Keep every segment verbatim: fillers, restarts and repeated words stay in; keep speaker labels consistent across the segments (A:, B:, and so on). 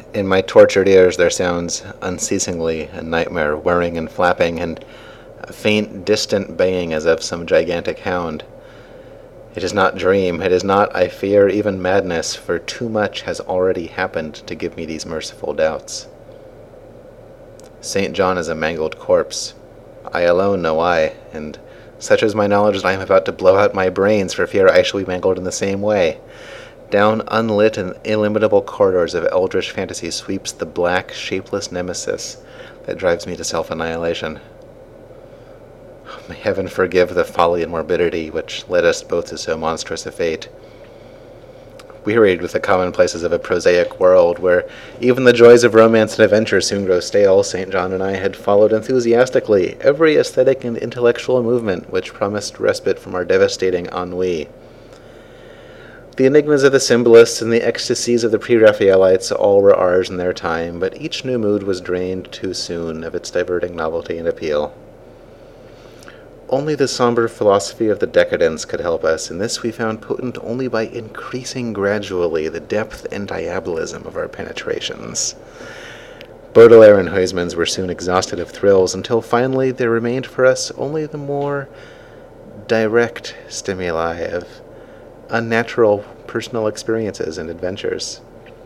A: In my tortured ears there sounds unceasingly a nightmare whirring and flapping, and a faint distant baying as of some gigantic hound. It is not dream, it is not, I fear, even madness, for too much has already happened to give me these merciful doubts. Saint John is a mangled corpse. I alone know why, and such is my knowledge that I am about to blow out my brains for fear I shall be mangled in the same way. Down unlit and illimitable corridors of eldritch fantasy sweeps the black, shapeless nemesis that drives me to self-annihilation. May heaven forgive the folly and morbidity which led us both to so monstrous a fate. Wearied with the commonplaces of a prosaic world, where even the joys of romance and adventure soon grow stale, Saint John and I had followed enthusiastically every aesthetic and intellectual movement which promised respite from our devastating ennui. The enigmas of the symbolists and the ecstasies of the pre-Raphaelites all were ours in their time, but each new mood was drained too soon of its diverting novelty and appeal. Only the somber philosophy of the decadence could help us, and this we found potent only by increasing gradually the depth and diabolism of our penetrations. Baudelaire and Huysmans were soon exhausted of thrills, until finally there remained for us only the more direct stimuli of unnatural personal experiences and adventures.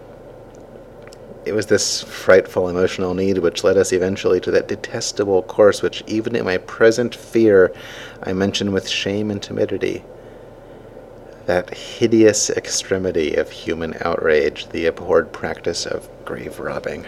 A: It was this frightful emotional need which led us eventually to that detestable course which even in my present fear I mention with shame and timidity. That hideous extremity of human outrage, the abhorred practice of grave robbing.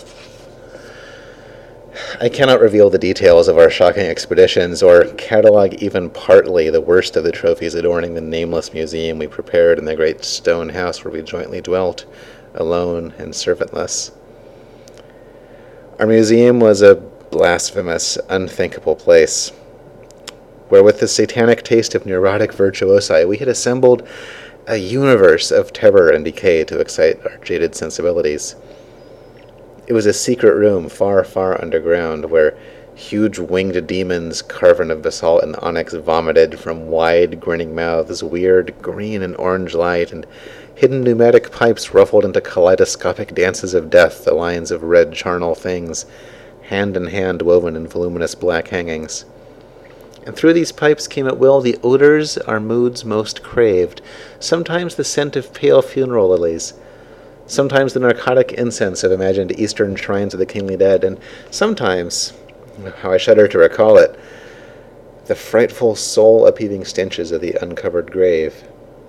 A: I cannot reveal the details of our shocking expeditions, or catalog even partly the worst of the trophies adorning the nameless museum we prepared in the great stone house where we jointly dwelt, alone and servantless. Our museum was a blasphemous, unthinkable place, where with the satanic taste of neurotic virtuosi we had assembled a universe of terror and decay to excite our jaded sensibilities. It was a secret room far, far underground, where huge winged demons carven of basalt and onyx vomited from wide, grinning mouths weird green and orange light, and hidden pneumatic pipes ruffled into kaleidoscopic dances of death the lines of red charnel things, hand in hand woven in voluminous black hangings. And through these pipes came at will the odors our moods most craved, sometimes the scent of pale funeral lilies, sometimes the narcotic incense of imagined eastern shrines of the kingly dead, and sometimes, how I shudder to recall it, the frightful soul-upheaving stenches of the uncovered grave.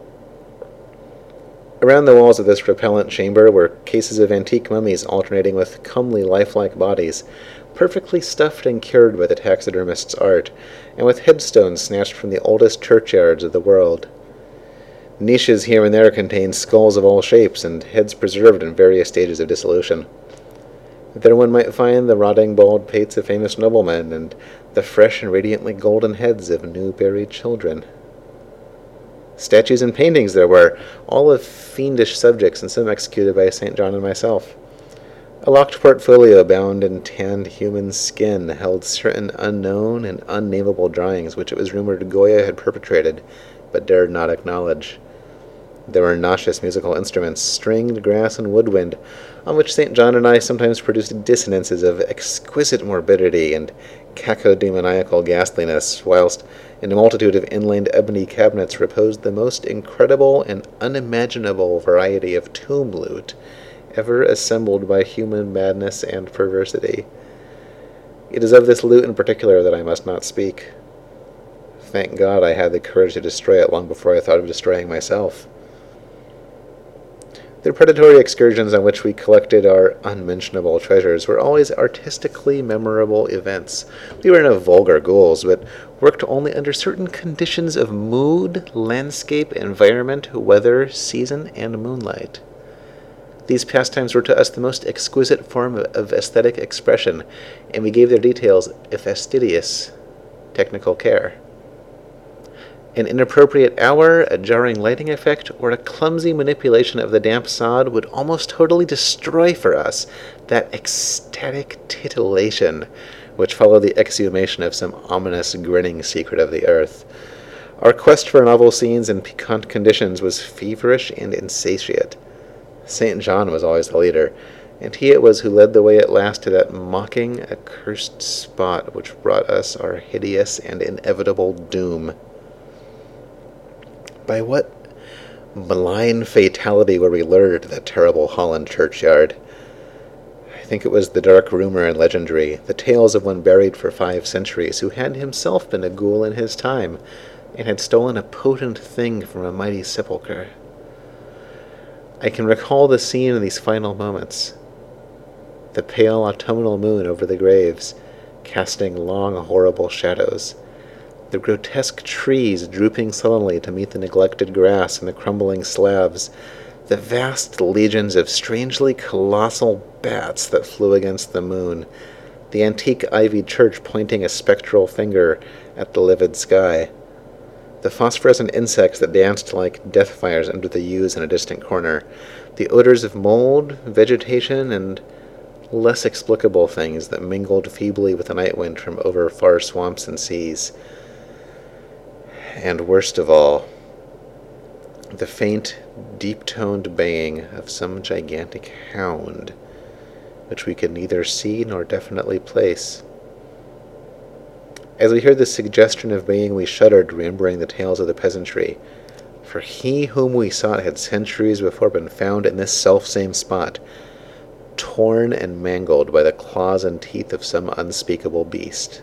A: Around the walls of this repellent chamber were cases of antique mummies alternating with comely, lifelike bodies, perfectly stuffed and cured by the taxidermist's art, and with headstones snatched from the oldest churchyards of the world. Niches here and there contained skulls of all shapes, and heads preserved in various stages of dissolution. There one might find the rotting bald pates of famous noblemen, and the fresh and radiantly golden heads of new-buried children. Statues and paintings there were, all of fiendish subjects, and some executed by Saint John and myself. A locked portfolio bound in tanned human skin held certain unknown and unnameable drawings which it was rumored Goya had perpetrated, but dared not acknowledge. There were nauseous musical instruments, stringed, grass, and woodwind, on which Saint John and I sometimes produced dissonances of exquisite morbidity and cacodemoniacal ghastliness, whilst in a multitude of inlaid ebony cabinets reposed the most incredible and unimaginable variety of tomb loot ever assembled by human madness and perversity. It is of this loot in particular that I must not speak. Thank God I had the courage to destroy it long before I thought of destroying myself. The predatory excursions on which we collected our unmentionable treasures were always artistically memorable events. We were no vulgar ghouls, but worked only under certain conditions of mood, landscape, environment, weather, season, and moonlight. These pastimes were to us the most exquisite form of aesthetic expression, and we gave their details a fastidious technical care. An inappropriate hour, a jarring lighting effect, or a clumsy manipulation of the damp sod would almost totally destroy for us that ecstatic titillation which followed the exhumation of some ominous grinning secret of the earth. Our quest for novel scenes and piquant conditions was feverish and insatiate. Saint John was always the leader, and he it was who led the way at last to that mocking, accursed spot which brought us our hideous and inevitable doom. By what malign fatality were we lured to that terrible Holland churchyard? I think it was the dark rumor and legendary, the tales of one buried for five centuries, who had himself been a ghoul in his time, and had stolen a potent thing from a mighty sepulchre. I can recall the scene in these final moments. The pale autumnal moon over the graves, casting long, horrible shadows. The grotesque trees drooping sullenly to meet the neglected grass and the crumbling slabs. The vast legions of strangely colossal bats that flew against the moon. The antique ivied church pointing a spectral finger at the livid sky. The phosphorescent insects that danced like death fires under the yews in a distant corner. The odors of mold, vegetation, and less explicable things that mingled feebly with the night wind from over far swamps and seas. And worst of all, the faint, deep-toned baying of some gigantic hound, which we could neither see nor definitely place. As we heard this suggestion of baying, we shuddered, remembering the tales of the peasantry, for he whom we sought had centuries before been found in this self-same spot, torn and mangled by the claws and teeth of some unspeakable beast.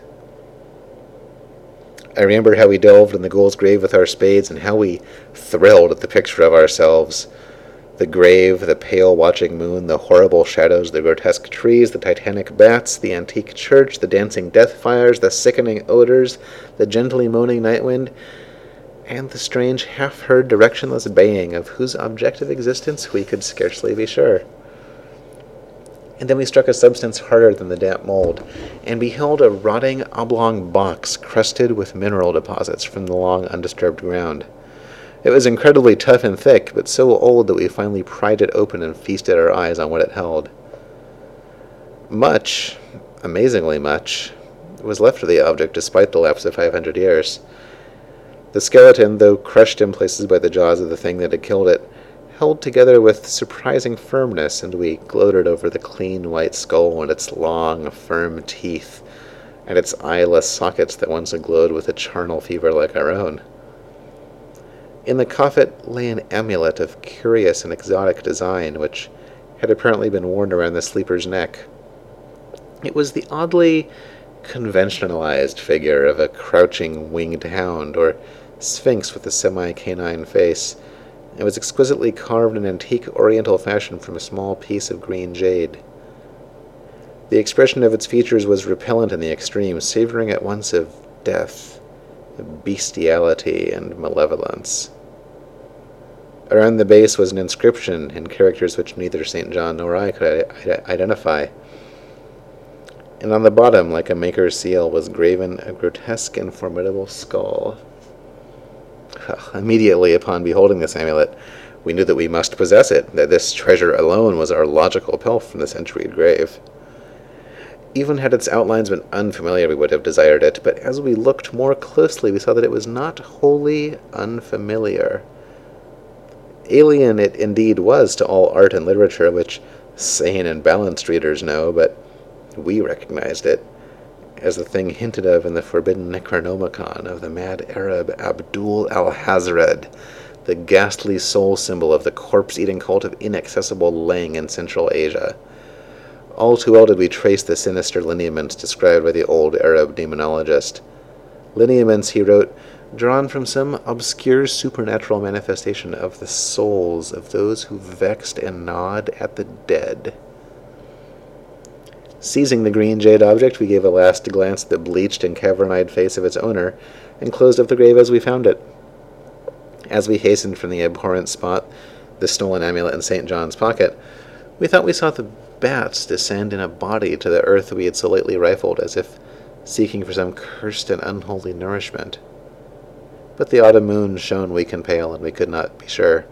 A: I remember how we delved in the ghoul's grave with our spades, and how we thrilled at the picture of ourselves. The grave, the pale watching moon, the horrible shadows, the grotesque trees, the titanic bats, the antique church, the dancing death fires, the sickening odors, the gently moaning night wind, and the strange half-heard directionless baying of whose objective existence we could scarcely be sure. And then we struck a substance harder than the damp mold, and beheld a rotting oblong box crusted with mineral deposits from the long undisturbed ground. It was incredibly tough and thick, but so old that we finally pried it open and feasted our eyes on what it held. Much, amazingly much, was left of the object despite the lapse of five hundred years. The skeleton, though crushed in places by the jaws of the thing that had killed it, held together with surprising firmness, and we gloated over the clean white skull and its long, firm teeth, and its eyeless sockets that once glowed with a charnel fever like our own. In the coffet lay an amulet of curious and exotic design, which had apparently been worn around the sleeper's neck. It was the oddly conventionalized figure of a crouching winged hound, or sphinx with a semi-canine face. It was exquisitely carved in antique oriental fashion from a small piece of green jade. The expression of its features was repellent in the extreme, savoring at once of death, bestiality, and malevolence. Around the base was an inscription in characters which neither Saint John nor I could identify. And on the bottom, like a maker's seal, was graven a grotesque and formidable skull. Immediately upon beholding this amulet, we knew that we must possess it, that this treasure alone was our logical pelf from the centuried grave. Even had its outlines been unfamiliar, we would have desired it, but as we looked more closely, we saw that it was not wholly unfamiliar. Alien it indeed was to all art and literature, which sane and balanced readers know, but we recognized it as the thing hinted of in the forbidden Necronomicon of the mad Arab Abdul al-Hazred, the ghastly soul symbol of the corpse-eating cult of inaccessible Leng in Central Asia. All too well did we trace the sinister lineaments described by the old Arab demonologist. Lineaments, he wrote, drawn from some obscure supernatural manifestation of the souls of those who vexed and gnawed at the dead. Seizing the green jade object, we gave a last glance at the bleached and cavern-eyed face of its owner, and closed up the grave as we found it. As we hastened from the abhorrent spot, the stolen amulet in Saint John's pocket, we thought we saw the bats descend in a body to the earth we had so lately rifled, as if seeking for some cursed and unholy nourishment. But the autumn moon shone weak and pale, and we could not be sure.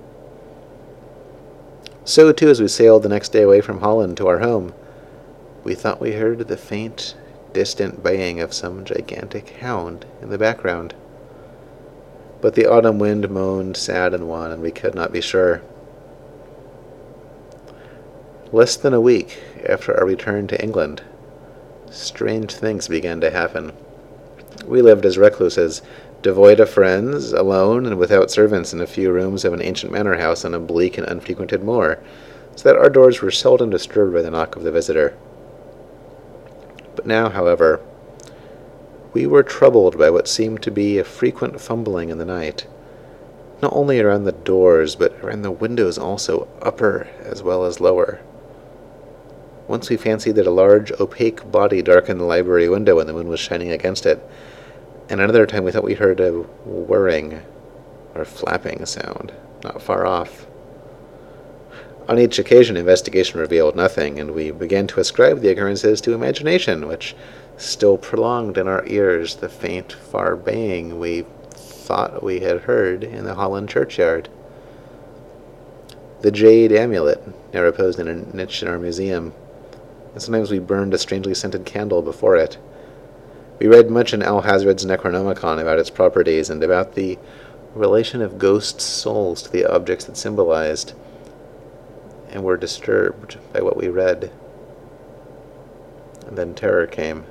A: So, too, as we sailed the next day away from Holland to our home, we thought we heard the faint, distant baying of some gigantic hound in the background. But the autumn wind moaned sad and wan, and we could not be sure. Less than a week after our return to England, strange things began to happen. We lived as recluses, devoid of friends, alone and without servants in a few rooms of an ancient manor house on a bleak and unfrequented moor, so that our doors were seldom disturbed by the knock of the visitor. But now, however, we were troubled by what seemed to be a frequent fumbling in the night, not only around the doors, but around the windows also, upper as well as lower. Once we fancied that a large, opaque body darkened the library window when the moon was shining against it, and another time we thought we heard a whirring or flapping sound not far off. On each occasion, investigation revealed nothing, and we began to ascribe the occurrences to imagination, which still prolonged in our ears the faint, far baying we thought we had heard in the Holland churchyard. The jade amulet now reposed in a niche in our museum, and sometimes we burned a strangely scented candle before it. We read much in Alhazred's Necronomicon about its properties and about the relation of ghosts' souls to the objects it symbolized, and were disturbed by what we read. And then terror came.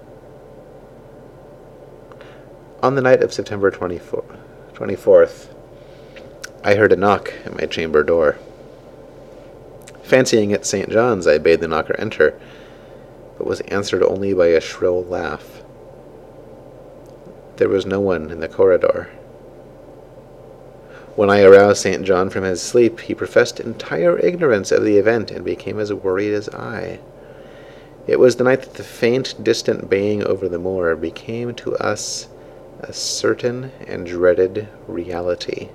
A: On the night of September twenty-fourth, I heard a knock at my chamber door. Fancying it Saint John's, I bade the knocker enter, but was answered only by a shrill laugh. There was no one in the corridor. When I aroused Saint John from his sleep, he professed entire ignorance of the event and became as worried as I. It was the night that the faint, distant baying over the moor became to us a certain and dreaded reality.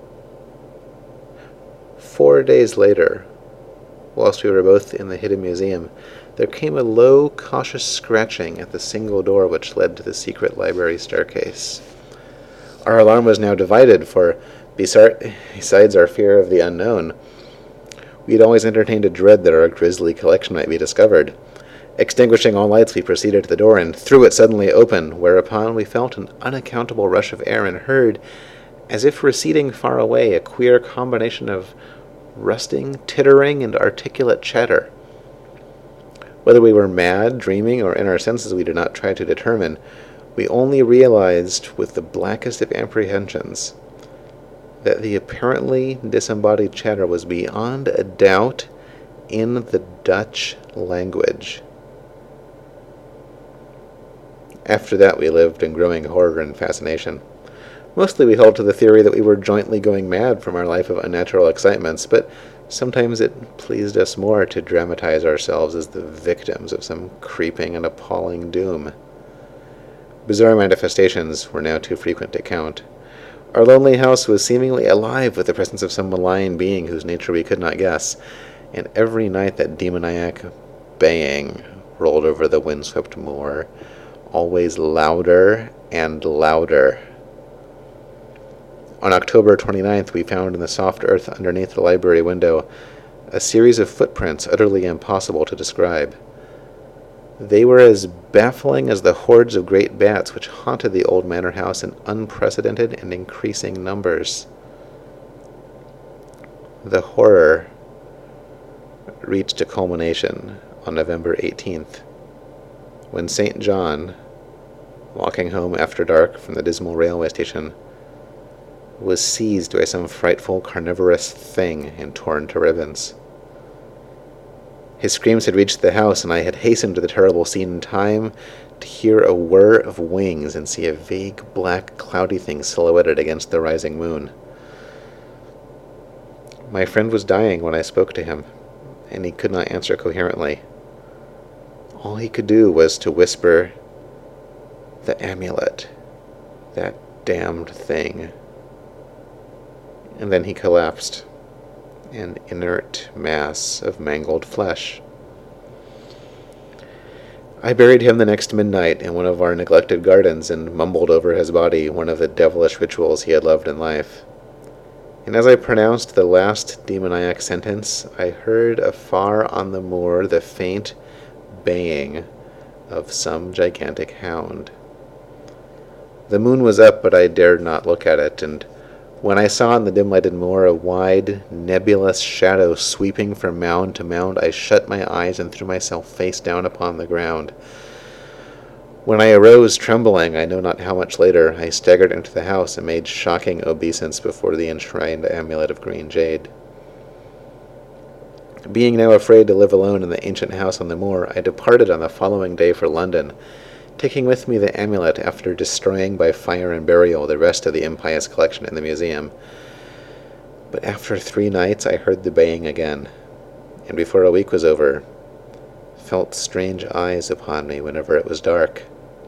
A: Four days later, whilst we were both in the hidden museum, there came a low, cautious scratching at the single door which led to the secret library staircase. Our alarm was now divided, for besides our fear of the unknown, we had always entertained a dread that our grisly collection might be discovered. Extinguishing all lights, we proceeded to the door and threw it suddenly open, whereupon we felt an unaccountable rush of air and heard, as if receding far away, a queer combination of rusting, tittering, and articulate chatter. Whether we were mad, dreaming, or in our senses we did not try to determine. We only realized, with the blackest of apprehensions, that the apparently disembodied chatter was beyond a doubt in the Dutch language. After that we lived in growing horror and fascination. Mostly we held to the theory that we were jointly going mad from our life of unnatural excitements, but sometimes it pleased us more to dramatize ourselves as the victims of some creeping and appalling doom. Bizarre manifestations were now too frequent to count. Our lonely house was seemingly alive with the presence of some malign being whose nature we could not guess, and every night that demoniac baying rolled over the windswept moor, always louder and louder. On October twenty-ninth, we found in the soft earth underneath the library window a series of footprints utterly impossible to describe. They were as baffling as the hordes of great bats which haunted the old manor house in unprecedented and increasing numbers. The horror reached a culmination on November eighteenth, when Saint John, walking home after dark from the dismal railway station, was seized by some frightful carnivorous thing and torn to ribbons. His screams had reached the house, and I had hastened to the terrible scene in time to hear a whir of wings and see a vague black cloudy thing silhouetted against the rising moon. My friend was dying when I spoke to him, and he could not answer coherently. All he could do was to whisper, "The amulet, that damned thing." And then he collapsed, an inert mass of mangled flesh. I buried him the next midnight in one of our neglected gardens and mumbled over his body one of the devilish rituals he had loved in life. And as I pronounced the last demoniac sentence, I heard afar on the moor the faint baying of some gigantic hound. The moon was up, but I dared not look at it, and When I saw on the dim-lighted moor a wide, nebulous shadow sweeping from mound to mound, I shut my eyes and threw myself face down upon the ground. When I arose, trembling, I know not how much later, I staggered into the house and made shocking obeisance before the enshrined amulet of green jade. Being now afraid to live alone in the ancient house on the moor, I departed on the following day for London, taking with me the amulet after destroying by fire and burial the rest of the impious collection in the museum. But after three nights I heard the baying again, and before a week was over, felt strange eyes upon me whenever it was dark.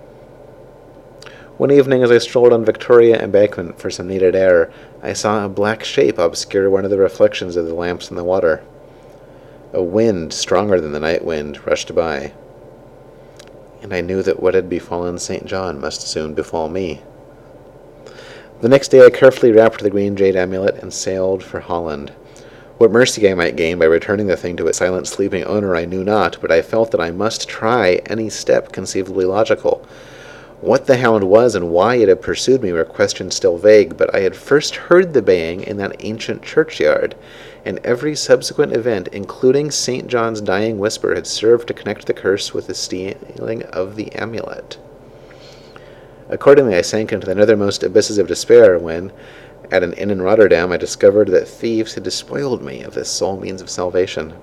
A: One evening, as I strolled on Victoria Embankment for some needed air, I saw a black shape obscure one of the reflections of the lamps in the water. A wind, stronger than the night wind, rushed by, and I knew that what had befallen Saint John must soon befall me. The next day I carefully wrapped the green jade amulet and sailed for Holland. What mercy I might gain by returning the thing to its silent sleeping owner I knew not, but I felt that I must try any step conceivably logical. What the hound was and why it had pursued me were questions still vague, but I had first heard the baying in that ancient churchyard, and every subsequent event, including Saint John's dying whisper, had served to connect the curse with the stealing of the amulet. Accordingly, I sank into the nethermost abysses of despair when, at an inn in Rotterdam, I discovered that thieves had despoiled me of this sole means of salvation.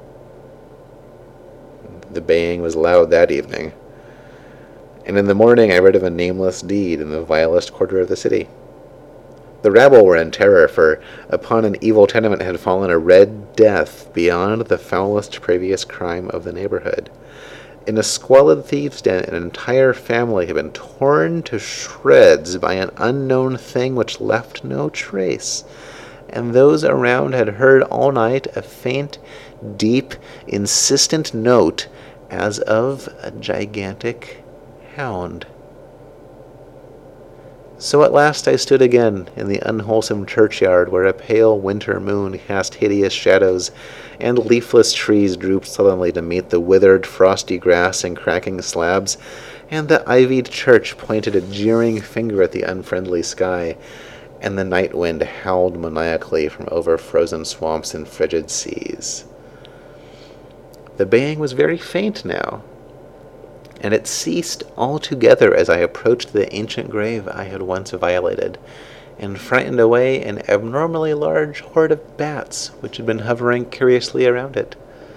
A: The baying was loud that evening, and in the morning I read of a nameless deed in the vilest quarter of the city. The rabble were in terror, for upon an evil tenement had fallen a red death beyond the foulest previous crime of the neighborhood. In a squalid thieves' den, an entire family had been torn to shreds by an unknown thing which left no trace, and those around had heard all night a faint, deep, insistent note as of a gigantic hound. So at last I stood again in the unwholesome churchyard, where a pale winter moon cast hideous shadows, and leafless trees drooped sullenly to meet the withered, frosty grass and cracking slabs, and the ivied church pointed a jeering finger at the unfriendly sky, and the night wind howled maniacally from over frozen swamps and frigid seas. The baying was very faint now, and it ceased altogether as I approached the ancient grave I had once violated, and frightened away an abnormally large horde of bats which had been hovering curiously around it.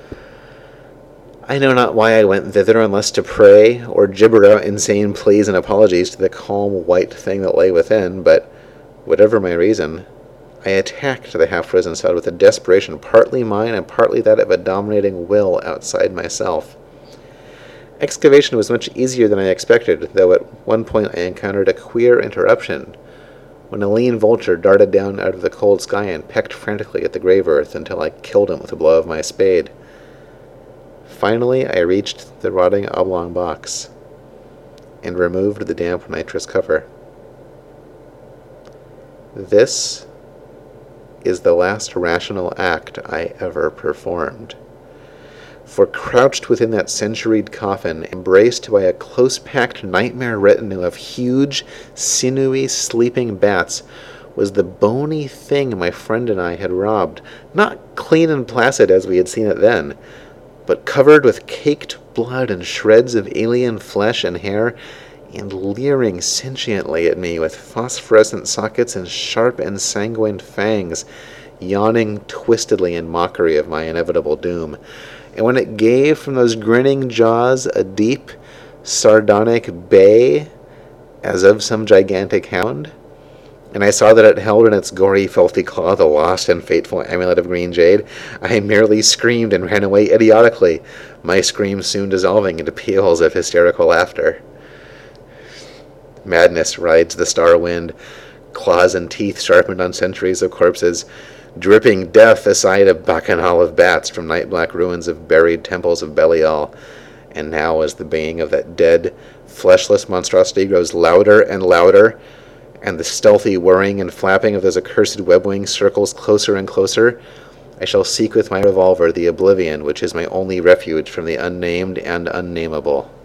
A: I know not why I went thither unless to pray, or gibber out insane pleas and apologies to the calm white thing that lay within, but whatever my reason, I attacked the half-risen sod with a desperation partly mine and partly that of a dominating will outside myself. Excavation was much easier than I expected, though at one point I encountered a queer interruption, when a lean vulture darted down out of the cold sky and pecked frantically at the grave earth until I killed him with a blow of my spade. Finally, I reached the rotting oblong box and removed the damp nitrous cover. This is the last rational act I ever performed. For crouched within that centuried coffin, embraced by a close-packed nightmare retinue of huge, sinewy, sleeping bats, was the bony thing my friend and I had robbed, not clean and placid as we had seen it then, but covered with caked blood and shreds of alien flesh and hair, and leering sentiently at me with phosphorescent sockets and sharp ensanguined fangs, yawning twistedly in mockery of my inevitable doom. And when it gave from those grinning jaws a deep, sardonic bay, as of some gigantic hound, and I saw that it held in its gory, filthy claw the lost and fateful amulet of green jade, I merely screamed and ran away idiotically, my scream soon dissolving into peals of hysterical laughter. Madness rides the star wind, claws and teeth sharpened on centuries of corpses, dripping death aside a bacchanal of bats from night-black ruins of buried temples of Belial. And now, as the baying of that dead, fleshless monstrosity grows louder and louder, and the stealthy whirring and flapping of those accursed web-wings circles closer and closer, I shall seek with my revolver the oblivion which is my only refuge from the unnamed and unnameable.